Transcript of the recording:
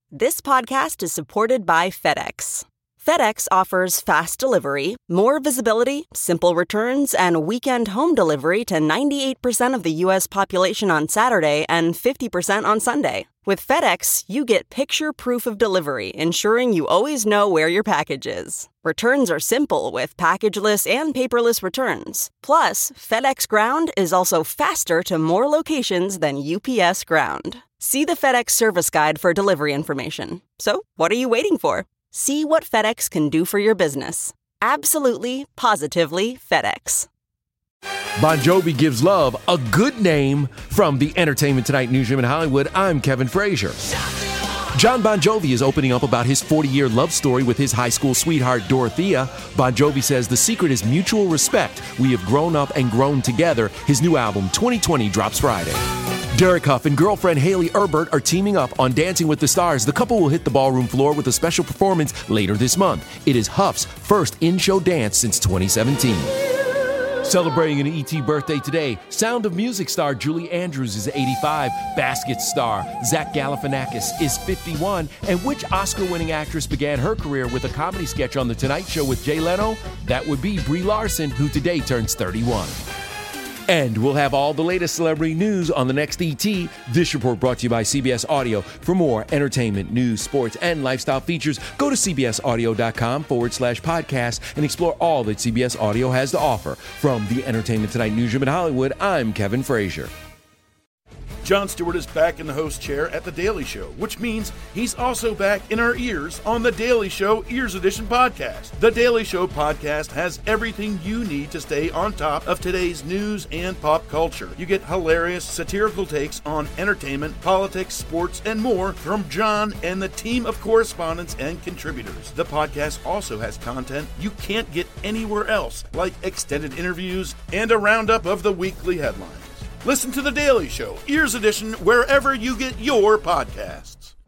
This podcast is supported by FedEx. FedEx offers fast delivery, more visibility, simple returns, and weekend home delivery to 98% of the U.S. population on Saturday and 50% on Sunday. With FedEx, you get picture proof of delivery, ensuring you always know where your package is. Returns are simple with packageless and paperless returns. Plus, FedEx Ground is also faster to more locations than UPS Ground. See the FedEx service guide for delivery information. So, what are you waiting for? See what FedEx can do for your business. Absolutely, positively FedEx. Bon Jovi gives love a good name. From the Entertainment Tonight newsroom in Hollywood, I'm Kevin Frazier. John Bon Jovi is opening up about his 40-year love story with his high school sweetheart, Dorothea. Bon Jovi says the secret is mutual respect. We have grown up and grown together. His new album, 2020, drops Friday. Derek Hough and girlfriend Haley Erbert are teaming up on Dancing with the Stars. The couple will hit the ballroom floor with a special performance later this month. It is Hough's first in-show dance since 2017. Celebrating an ET birthday today, Sound of Music star Julie Andrews is 85, Basket star Zach Galifianakis is 51, and which Oscar-winning actress began her career with a comedy sketch on The Tonight Show with Jay Leno? That would be Brie Larson, who today turns 31. And we'll have all the latest celebrity news on the next ET. This report brought to you by CBS Audio. For more entertainment, news, sports, and lifestyle features, go to cbsaudio.com/podcast and explore all that CBS Audio has to offer. From the Entertainment Tonight newsroom in Hollywood, I'm Kevin Frazier. Jon Stewart is back in the host chair at The Daily Show, which means he's also back in our ears on The Daily Show Ears Edition podcast. The Daily Show podcast has everything you need to stay on top of today's news and pop culture. You get hilarious, satirical takes on entertainment, politics, sports, and more from Jon and the team of correspondents and contributors. The podcast also has content you can't get anywhere else, like extended interviews and a roundup of the weekly headlines. Listen to The Daily Show, Ears Edition, wherever you get your podcasts.